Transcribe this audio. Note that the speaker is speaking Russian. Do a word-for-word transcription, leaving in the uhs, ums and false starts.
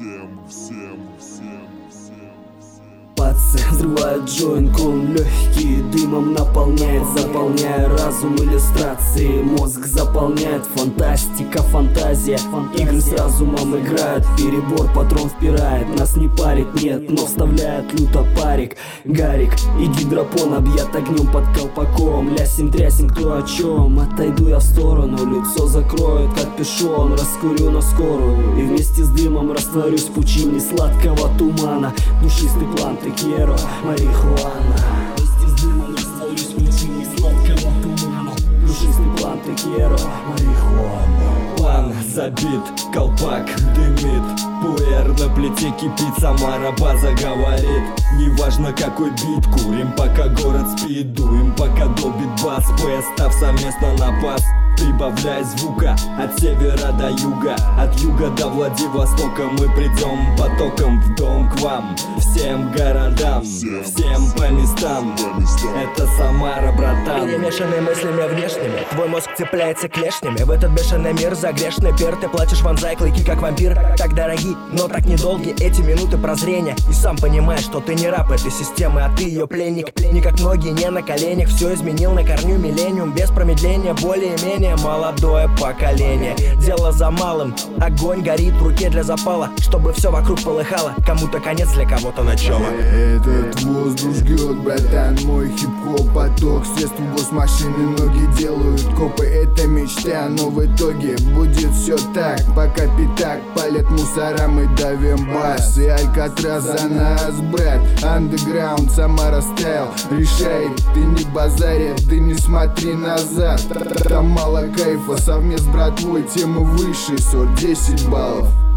всем, всем, всем, всем. Пацы взрывают джойнт, он легкий дымом наполняет, заполняя разум иллюстрации, мозг заполняет фантастика, фантазия. Игры с разумом играют, перебор патрон впирает, нас не парит, нет, но вставляет люто парик. Гарик и гидропон объят огнем под колпаком, лясим трясим кто о чем, отойду я в сторону, лицо закроют как пешон, раскурю на скорую и вместе с дымом растворюсь в пучине сладкого тумана. Душистый план текьеро, марихуана. Вместе с дымом растворюсь в пучине сладкого тумана. Душистый план текьеро, марихуана. План забит, колпак дымит, пуэр на плите кипит, Самара база говорит. Неважно какой бит, курим пока город спит, дуем пока долбит бас, ПС став совместно на пас. Прибавляй звука от севера до юга, от юга до Владивостока мы придем потоком в дом к вам, всем городам, Всем. всем по местам. По местам. Это Самара, братан. Перемешаны мыслями внешними, твой мозг цепляется клешнями. В этот бешеный мир за грешный пер ты платишь, вонзай клыки как вампир. Так дороги, но так недолги эти минуты прозрения. И сам понимаешь, что ты не раб этой системы, а ты ее пленник. Не как ноги, не на коленях, все изменил на корню миллениум. Без промедления, более-менее молодое поколение. Дело за малым, огонь горит в руке для запала, чтобы все вокруг полыхало, кому-то конец, для кого-то начало. Этот воздух жгет, братан, мой хип-хоп поток. Средства госмашины ноги делают копы. Это мечта, но в итоге будет все так. Пока пятак палят мусора, мы давим бас. И Алькатрас за нас, брат. Андеграунд, Самара стайл решает, ты не базарь, ты не смотри назад. Там мало кайфа, совмест с братвой тему выше, сорок десять баллов.